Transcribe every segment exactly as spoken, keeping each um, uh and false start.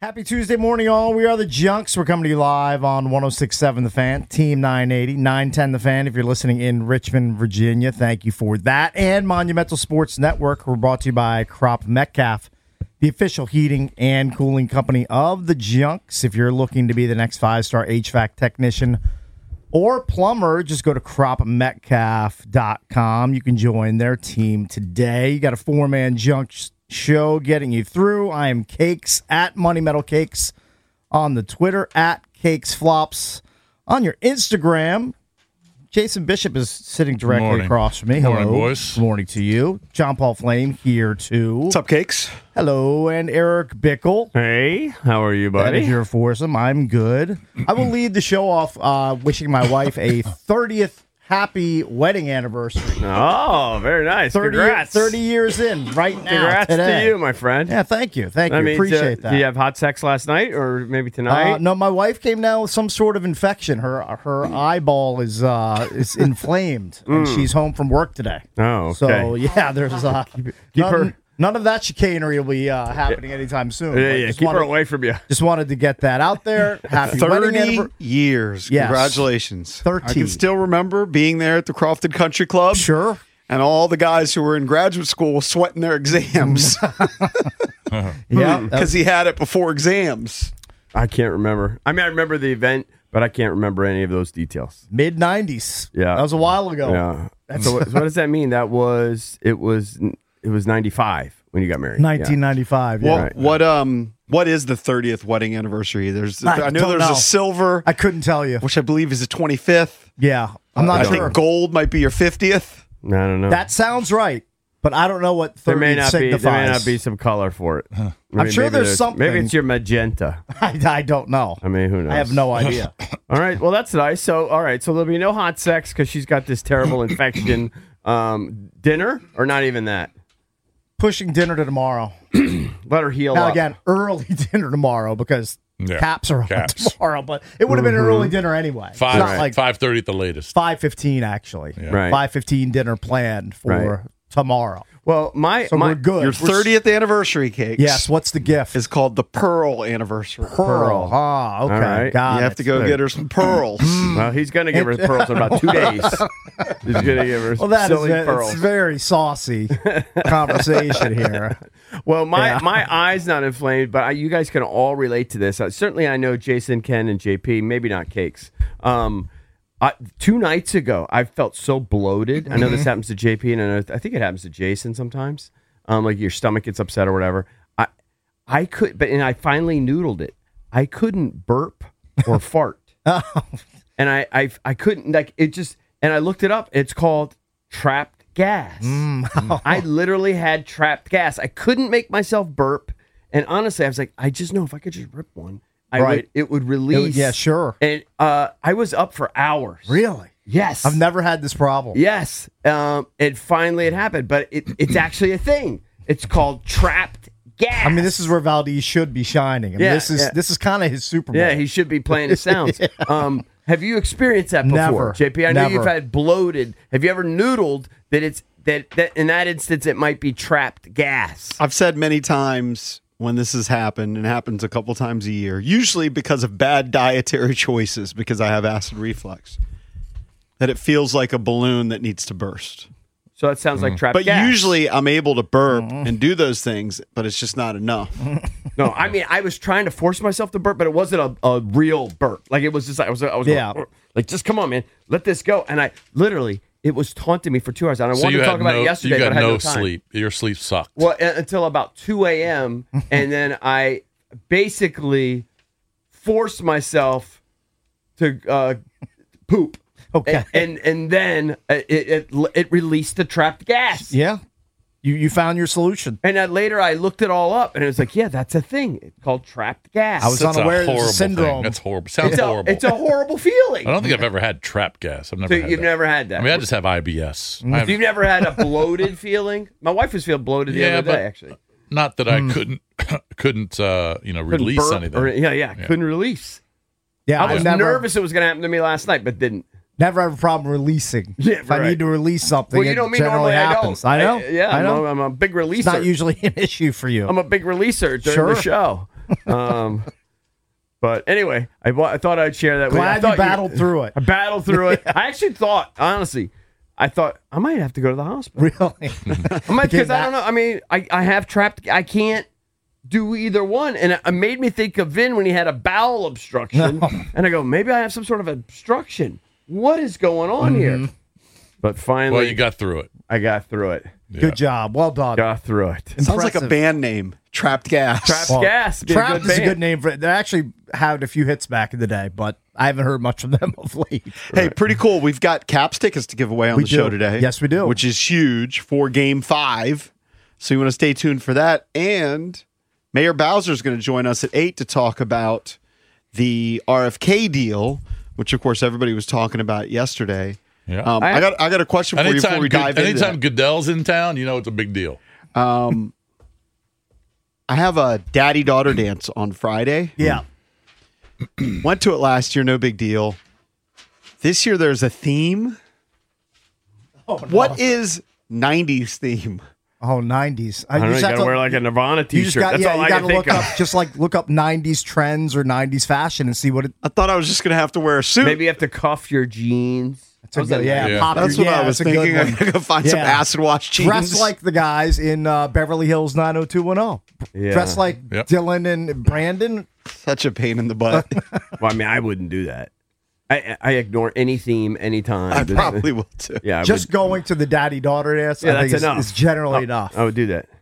Happy Tuesday morning, all. We are the Junks. We're coming to you live on one oh six point seven The Fan, Team nine eighty, nine ten The Fan. If you're listening in Richmond, Virginia, thank you for that. And Monumental Sports Network. We're brought to you by Crop Metcalf, the official heating and cooling company of the Junks. If you're looking to be the next five-star H V A C technician or plumber, just go to crop metcalf dot com. You can join their team today. You got a four-man Junks show getting you through. I am Cakes at Money Metal Cakes on the Twitter, at Cakes Flops on your Instagram. Jason Bishop is sitting directly Morning. across from me. Good morning, Hello. boys. Good morning to you. John Paul Flame here too. What's up, Cakes? Hello, and Eric Bickle. Hey, how are you, That buddy? is your foursome. I'm good. I will lead the show off uh, wishing my wife a thirtieth happy wedding anniversary. Oh, very nice. thirty, Congrats. thirty years in right now. Congrats today. to you, my friend. Yeah, thank you. Thank That you. means, Appreciate uh, that. Did you have hot sex last night or maybe tonight? Uh, no, my wife came down with some sort of infection. Her her eyeball is uh, is inflamed, and she's home from work today. Oh, okay. So yeah, there's uh, keep none, her- none of that chicanery will be uh, happening anytime soon. yeah, But yeah. just Keep wanted, her away from you. Just wanted to get that out there. Happy wedding thirty anniversary. years. Yes. Congratulations. thirty. I can still remember being there at the Crofton Country Club. Sure. And all the guys who were in graduate school sweating their exams Yeah. because he had it before exams. I can't remember. I mean, I remember the event, but I can't remember any of those details. Mid nineties. Yeah. That was a while ago. Yeah. So what, so what does that mean? That was it was it was ninety-five when you got married. nineteen ninety-five. Yeah. What, Right. what um what is the thirtieth wedding anniversary? There's I I, know don't there's know. a silver, I couldn't tell you. which I believe is the twenty-fifth. Yeah. I'm not I sure. think gold might be your fiftieth. Yeah. I don't know. That sounds right, but I don't know what there thirty may not be signifies. there may not be some color for it. I I'm sure maybe there's something. Maybe it's your magenta. I, I don't know. I mean, who knows? I have no idea. All right. Well, that's nice. So, all right. So there'll be no hot sex because she's got this terrible infection. Um, dinner or not even that. Pushing dinner to tomorrow. Let her heal Now up. again, early dinner tomorrow because Yeah. caps are on Caps. tomorrow. But it would have been an early dinner anyway. It's Five not like five thirty at the latest. five fifteen actually. Yeah. Right. Five fifteen dinner planned for Right. tomorrow. Well, my So my we're good. Your We're s- thirtieth anniversary, Cakes. Yes. What's the gift? Is called the Pearl anniversary. Pearl. Ah, okay. All right. Got You have it. to go get her some pearls. Well, he's gonna give her pearls in about two days. He's gonna give her Well, that is silly it. pearls. It's very saucy conversation here. Well, my, Yeah. my eye's not inflamed, but I, you guys can all relate to this. Uh, certainly, I know Jason, Ken, and J P. Maybe not Cakes. Um, I, two nights ago, I felt so bloated. I know this happens to J P, and I, know, I think it happens to Jason sometimes. Um, like your stomach gets upset or whatever. I I could, but and I finally noodled it. I couldn't burp or fart, and I, I I couldn't like it just. And I looked it up. It's called trapped gas. I literally had trapped gas. I couldn't make myself burp. And honestly, I was like, I just know if I could just rip one, I Right. would, it would release. yeah, sure. And uh, I was up for hours. Really? Yes. I've never had this problem. Yes. Um, and finally it happened, but it, it's actually a thing. It's called trapped gas. I mean, this is where Valdez should be shining. I mean, Yeah, this is yeah. this is kind of his Super Bowl. Yeah, he should be playing his sounds. um, have you experienced that before, Never. J P? I know Never. you've had bloated. Have you ever noodled that it's that, that in that instance it might be trapped gas? I've said many times when this has happened, and happens a couple times a year, usually because of bad dietary choices, because I have acid reflux, that it feels like a balloon that needs to burst. So that sounds like trapped But gas. usually I'm able to burp and do those things, but it's just not enough. no. I mean, I was trying to force myself to burp, but it wasn't a, a real burp. Like it was just I was I was Yeah. going, like just come on, man, let this go. And I literally it was taunting me for two hours. And I So wanted you to had talk about no, it yesterday, you got but I had no, no time. sleep. Your sleep sucked. Well, uh, until about two a.m. and then I basically forced myself to uh, poop. Okay. And and, and then it, it it released the trapped gas. Yeah. You you found your solution. And then later I looked it all up and it was like, yeah, that's a thing. It's called trapped gas. I was That's unaware a it was a horrible syndrome. thing. That's horrible. Sounds it's a, horrible. it's a horrible feeling. I don't think I've ever had trap gas. I've never. So had you've that. never had that. I mean, I just have I B S. I have, You've never had a bloated feeling? My wife was feeling bloated the Yeah, other but- day, actually. not that I couldn't couldn't uh, you know Couldn't release burp anything. or- yeah, yeah, Yeah. couldn't release. Yeah, I was never, nervous it was going to happen to me last night, but didn't. Never have a problem releasing. Yeah, if I right. need to release something, Well, you it know me, generally normally happens. I I don't. know. I, yeah, I I'm know. a, I'm a big releaser. It's not usually an issue for you. I'm a big releaser during Sure. the show. Um, but anyway, I, wa- I thought I'd share that. with you. I Glad thought you battled through it. I battled through it. I actually thought, honestly, I thought I might have to go to the hospital. Really? I might because I don't know. I mean, I, I have trapped. I can't do either one, and it made me think of Vin when he had a bowel obstruction, No. and I go, maybe I have some sort of obstruction. What is going on here? But finally, Well, you got through it. I got through it. Good job. Well done. Got through it. Sounds like a Impressive. band name. Trapped Gas. Trapped Well, Gas. Be a Trapped good is a band. good name for it. They actually had a few hits back in the day, but I haven't heard much from them of late. Hey, pretty cool. We've got Caps tickets to give away on We the show do. today. Yes, we do. Which is huge for Game Five. So you want to stay tuned for that. And Mayor Bowser is going to join us at eight to talk about the R F K deal, which of course everybody was talking about yesterday. Yeah. Um, I, I- got I got a question for you before anytime we dive Good- into anytime that. Goodell's in town, you know it's a big deal. Um, I have a daddy daughter dance on Friday. Yeah. Went to it last year, no big deal. This year there's a theme. Oh, no. What is nineties theme? Oh, nineties. I don't know. You just got have to wear like a Nirvana you just T-shirt. got, That's yeah, all you I got can to look think of. up, just like look up nineties trends or nineties fashion and see what it. I thought I was just gonna have to wear a suit. Maybe you have to cuff your jeans. It's a How's good, that yeah, Yeah. pop That's your- what yeah, I was it's a good thinking. I one. gotta go find some Yeah. acid wash jeans. Dress like the guys in uh, Beverly Hills nine oh two one oh. Yeah. Dress like Yep. Dylan and Brandon. such a pain in the butt. Well, I mean, I wouldn't do that. I I ignore any theme anytime. I This- probably will too. Yeah, I Just would, going to the daddy daughter dance. Yeah, I think that's is, enough. is generally Oh, enough. I would do that.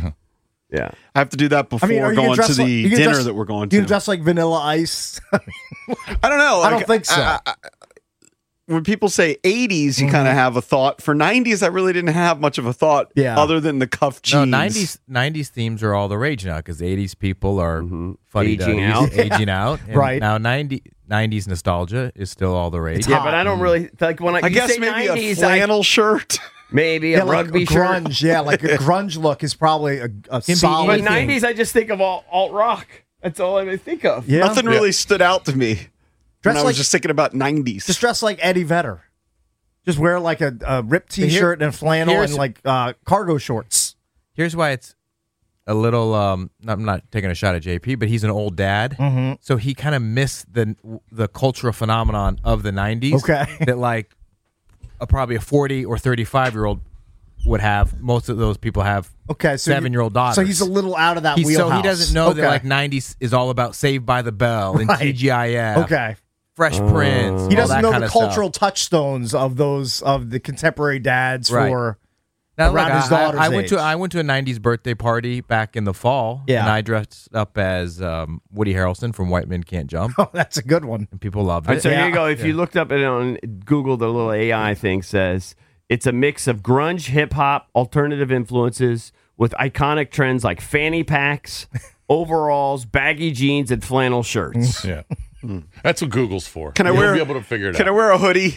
Yeah. I have to do that before I mean, are you gonna going dress to like, the you gonna dinner dress- that we're going You to. gonna dress like Vanilla Ice. I don't know. I don't like, think so. I- I- when people say eighties, you Mm-hmm. kind of have a thought. For nineties, I really didn't have much of a thought. Yeah. Other than the cuff jeans. No, nineties nineties themes are all the rage now because eighties people are funny Aging out. aging out. And Right. now, ninety, nineties nostalgia is still all the rage. It's Yeah, hot. but I don't really like when I, I you guess say maybe nineties, a I- flannel shirt. maybe Yeah, a like rugby a shirt. grunge. Yeah, like a grunge look is probably a, a be solid. But anything. nineties, I just think of all alt rock. That's all I think of. Yeah, Nothing really stood out to me. Dress when I was like just thinking about nineties. just dress like Eddie Vedder. Just wear like a, a ripped Here- T-shirt and flannel here's- and like uh, cargo shorts. Here's why it's a little. Um, I'm not taking a shot at J P, but he's an old dad, Mm-hmm. so he kind of missed the the cultural phenomenon of the nineties. Okay. that like a, probably a forty or thirty-five year old would have. Most of those people have Okay, so seven year old daughters. So he's a little out of that He's, wheelhouse. so he doesn't know okay. that like nineties is all about Saved by the Bell and Right. T G I F. Okay, Fresh Prince. he all doesn't that know kind the of stuff. cultural touchstones of those of the contemporary dads Right. for. Now, around look, his I- daughter's I, I went to age. I went to a nineties birthday party back in the fall. Yeah. and I dressed up as um, Woody Harrelson from White Men Can't Jump, Oh, that's a good one. and people loved All right, it. so Yeah. here you go. If you looked up it on Google, the little A I thing says it's a mix of grunge, hip hop, alternative influences with iconic trends like fanny packs, overalls, baggy jeans, and flannel shirts. Yeah. That's what Google's for. Can I You'll wear- be able to figure it Can I out. wear a hoodie?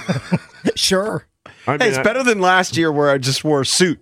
Sure. I mean, Hey, it's I- better than last year where I just wore a suit.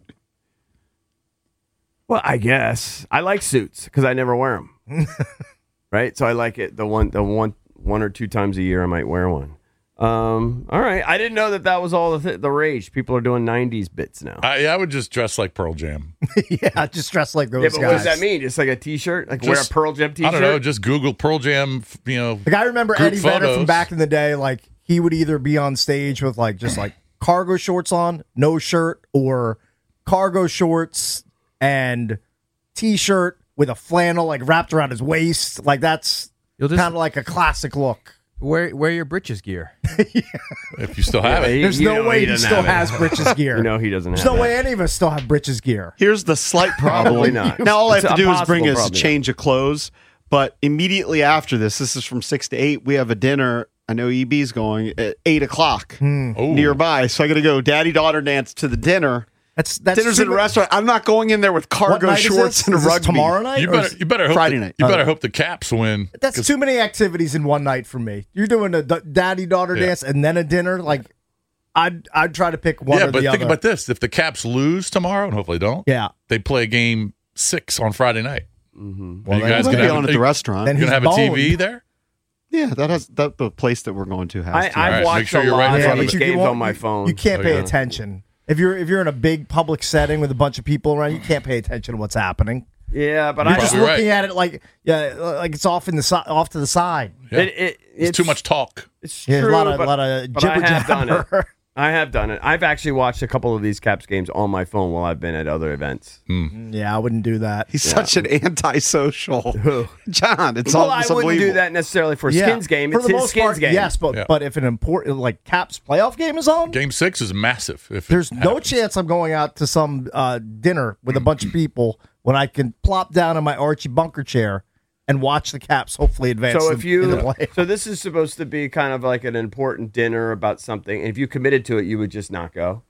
Well, I guess I like suits because I never wear them. Right, so I like it. The one, the one, one or two times a year, I might wear one. Um, all right, I didn't know that that was all the th- the rage. People are doing nineties bits now. I, I would just dress like Pearl Jam. Yeah, just dress like those Yeah, but guys. what does that mean? Just like a T-shirt, like wear a Just- Pearl Jam T-shirt. I don't know. Just Google Pearl Jam. f- You know, Like I remember Group Eddie Vedder from photos. back in the day. Like he would either be on stage with like just like cargo shorts on, no shirt, or cargo shorts and T-shirt with a flannel like wrapped around his waist. Like that's You'll just kind of like a classic look. wear wear your britches gear. if you still have Yeah, it. he- There's you no know way he, doesn't still have has britches gear. You know he doesn't There's have no it. way any of us still have britches gear. Here's the slight problem. Probably not. Now all I have It's to do is bring impossible, us a probably. change of clothes. But immediately after this, this is from six to eight. We have a dinner. I know E B's going at eight o'clock Hmm. Ooh. nearby, so I got to go daddy daughter dance to the dinner. That's that's Dinner's too in a mu- rugby. I'm not going in there with What cargo night is shorts this? and a Is this rugby. tomorrow night? You or better, is- you better hope Friday the, night. You better Oh. hope the Caps win. That's 'cause- too many activities in one night for me. You're doing a d- daddy daughter Yeah. dance and then a dinner. Like I'd I'd try to pick one Yeah, or but the think other. about this: if the Caps lose tomorrow, and hopefully don't, yeah. they play game six on Friday night. Mm-hmm. Are you then guys I'm he's gonna gonna be have, on a, at the restaurant. Then you gonna have a he's T V boned. there? yeah, that has that the place that we're going to has. I, to. I've Alright, watched make sure a you're right in lot front of of these it. games won't- on my phone. You can't Oh, pay yeah. attention. If you're if you're in a big public setting with a bunch of people around, you can't pay attention to what's happening. Yeah, but You're I Just probably looking right. at it like yeah, like it's off in the si- off to the side. Yeah. It, it, it's, too much talk. It's Yeah, true, a lot of, but, lot of but I have done it. jibber-jabber. I have done it. I've actually watched a couple of these Caps games on my phone while I've been at other events. Yeah, I wouldn't do that. He's such an antisocial. John, it's Well, all I wouldn't do that necessarily for a Yeah, Skins game. for It's the his most Skins part, game. yes, but Yeah. but if an important like Caps playoff game is on, Game six is massive. If it there's no happens. chance I'm going out to some uh, dinner with a bunch of people when I can plop down in my Archie Bunker chair and watch the Caps hopefully advance. So in- if in you, the play. so this is supposed to be kind of like an important dinner about something. And if you committed to it, you would just not go.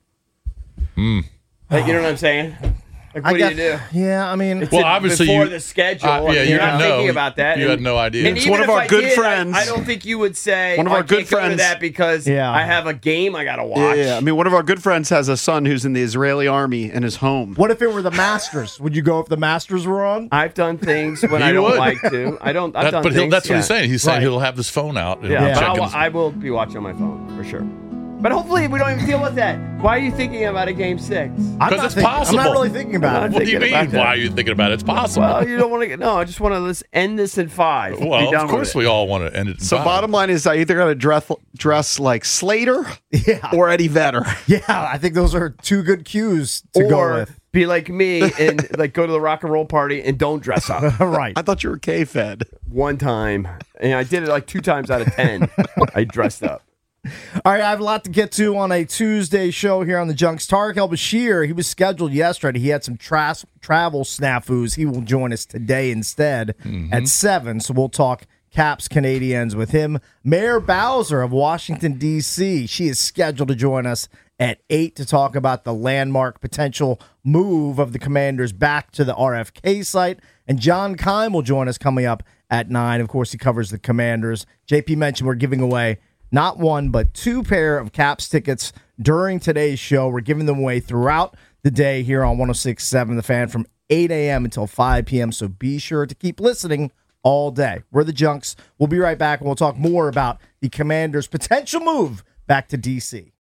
Like, you know what I'm saying? Like, what I do guess, you do? Yeah, I mean, Well, obviously before you- the schedule. Uh, yeah, and you you're not didn't know. thinking about that. You and- had no idea. And It's even one of if our I good did, I- friends. I, don't think you would say One of "Oh, our I good can't go to friends- that because Yeah. I have a game I gotta watch. Yeah, I mean, one of our good friends has a son who's in the Israeli army in his home. what if it were the Masters? Would you go if the Masters were on? I've done things when I He don't would. like to. I don't. I've That- done but he'll, things, that's what yeah. he's saying. He's saying Right. he'll have his phone out. And Yeah, he'll but check I will, his- I will be watching on my phone for sure. But hopefully we don't even deal with that. Why are you thinking about a game six? I'm 'Cause not it's thinking- possible. I'm not really thinking about I'm it. not What do you thinking about mean? that. Why are you thinking about it? It's possible. Well, you don't want to get. No, I just want to let's end this in five. Be Well, done of course with it. we all want to end it. In So five. bottom line is I either got to dress dress like Slater Yeah, or Eddie Vedder. yeah. I think those are two good cues to go Or with. be like me and like go to the rock and roll party and don't dress up. Right. I thought you were K-Fed. One time, and I did it like two times out of ten. I dressed up. All right, I have a lot to get to on a Tuesday show here on the Junks. Tariq El-Bashir, he was scheduled yesterday. He had some tra- travel snafus. He will join us today instead at seven, so we'll talk Caps Canadiens with him. Mayor Bowser of Washington, D C, she is scheduled to join us at eight to talk about the landmark potential move of the Commanders back to the R F K site. And John Keim will join us coming up at nine. Of course, he covers the Commanders. J P mentioned we're giving away not one, but two pair of Caps tickets during today's show. We're giving them away throughout the day here on one oh six point seven The Fan from eight a.m. until five p.m., so be sure to keep listening all day. We're the Junks. We'll be right back, and we'll talk more about the Commanders' potential move back to D C.